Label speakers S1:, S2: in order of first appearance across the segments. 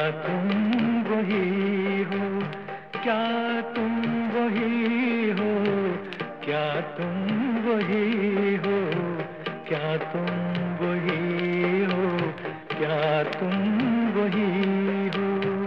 S1: तुम वही हो, क्या तुम वही हो, क्या तुम वही हो, क्या तुम वही हो, क्या तुम वही हो।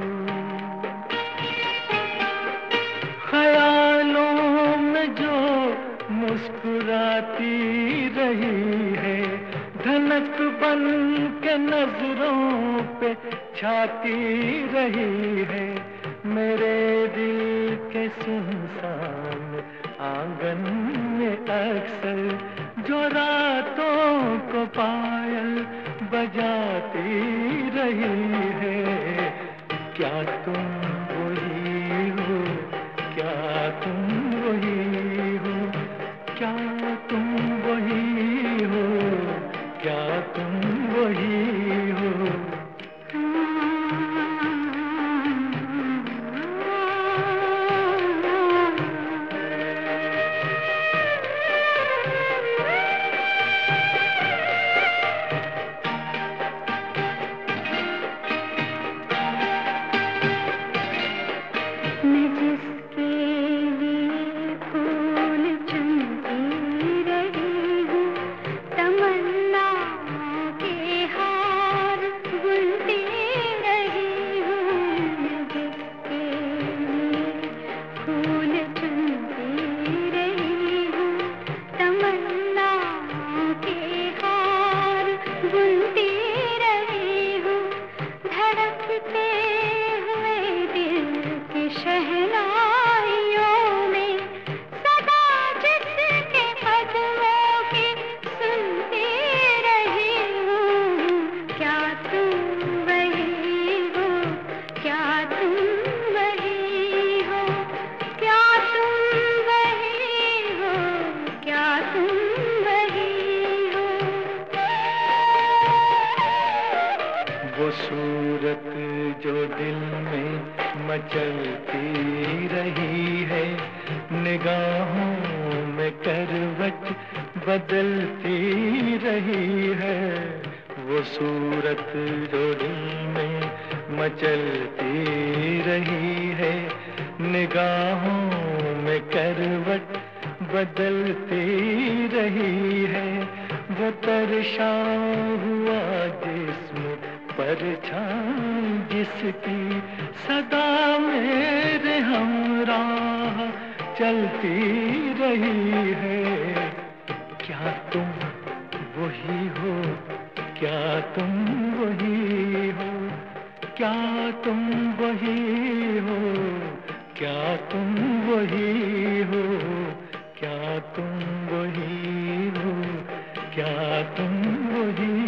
S1: ख्यालों में जो मुस्कुराती रही है, धनक बन के नजरों पे छाती रही है, मेरे दिल के सुनसान आंगन में अक्सर जो रातों को पायल बजाती रही है। क्या तुम वही हो, क्या तुम वही हो, क्या तुम वही हो, क्या तुम वही हो। वो सूरत जो दिल में मचलती रही है, निगाहों में करवट बदलती रही है। वो सूरत जो दिल में मचलती रही है, निगाहों में करवट बदलती रही है। वो तरशा हुआ जिस्म परछाई जिसकी सदा मेरे हमराह चलती रही है। क्या तुम वही हो, क्या तुम वही हो, क्या तुम वही हो, क्या तुम वही हो, क्या तुम वही हो, क्या तुम वही